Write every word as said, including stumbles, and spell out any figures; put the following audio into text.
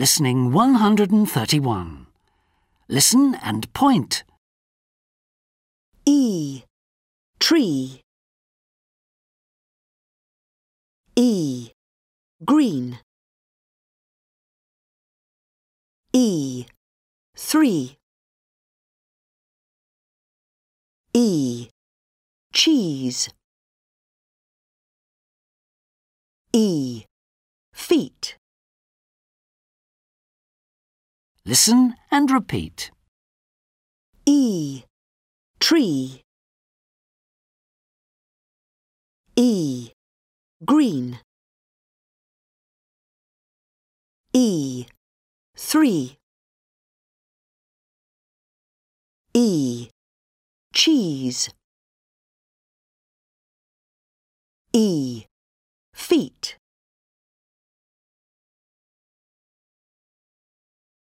Listening one hundred thirty-one. Listen and point. E. Tree. E. Green. E. Three. E. Cheese. E. Feet. Listen and repeat. E. Tree. E. Green. E. Three. E. Cheese. E. Feet.